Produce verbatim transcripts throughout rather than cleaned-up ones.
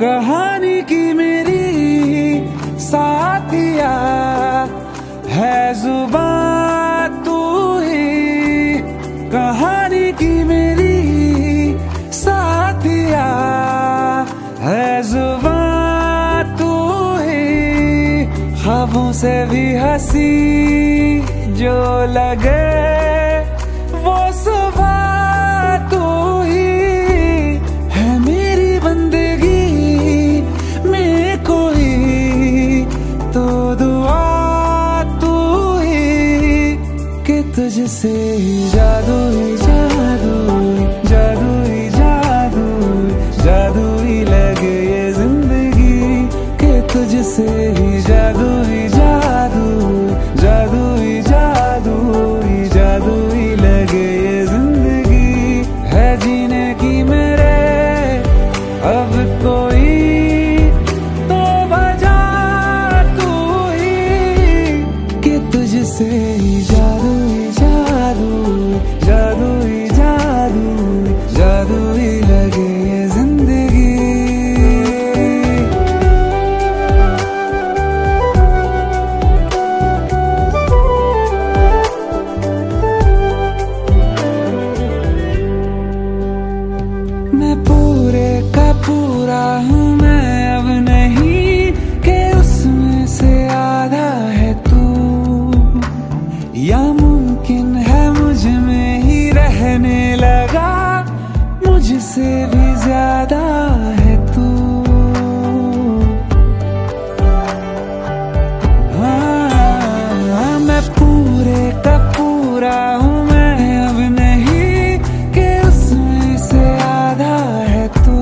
कहानी की मेरी साथिया है जुबान तू ही। कहानी की मेरी साथिया है जुबान तू ही। ख्वाबों से भी हंसी जो लगे वो सुबह तू ही है। मेरी बंदगी में कोई तो दुआ तू ही कि तुझसे ही जादू ही जादू जादू ही जादू जादू ही लगे ये जिंदगी कि तुझसे ही जादू ही जादू जादू ही जादू ही जादू ही लगे ये जिंदगी है जीने की मेरे अब कोई तो वजह तू ही कि तुझसे ही जादू ही जादू जादू ही जादू जादू ही लगे ये जिंदगी। मैं पूरे का पूरा हूँ मैं अब नहीं कि उसमें से आधा है तू। या मुमकिन है मुझ में ही रहने लगा मुझसे भी ज्यादा है तू। हाँ मैं पूरे का पूरा हूँ मैं अब नहीं कि उसमें से आधा है तू।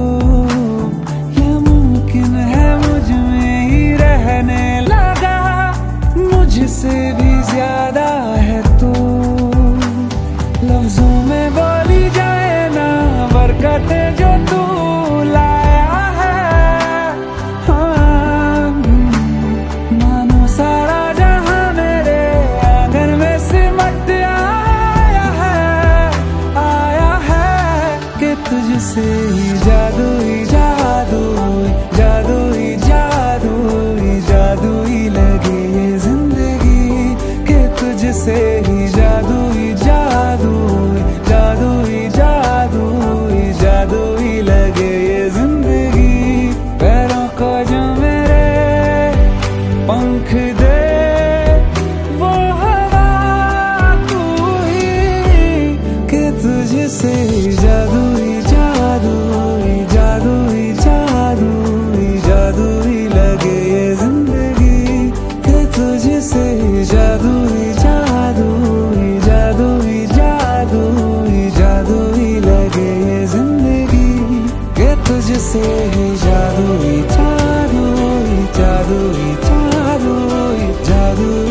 या मुमकिन है मुझ में ही रहने लगा मुझसे भी ज्यादा है तू। लफ्जों में बोली जाए ना बरकतें जो तू लाया है। हाँ मानो सारा जहां मेरे आंगन में सिमट आया है आया है कि तुझसे ही जादू ही जादू जादू ही जादू ही जादू ही लगे ये जिंदगी कि तुझसे ही जादू ही जादू जादू ही जादू ही जादू ही लगे ये जिंदगी। पैरों को जो मेरे पंख दे वो हवा तू ही कि तुझसे ही जादू ही जादू ही जादू ही जादू ही जादू ही लगे ये जिंदगी कि तुझसे ही जादू ही जादू ही जादू ही जादू ही जादू ही लगे ये जिंदगी कि तुझसे ही जादू ही जादू ही जादू ही जादू ही जादू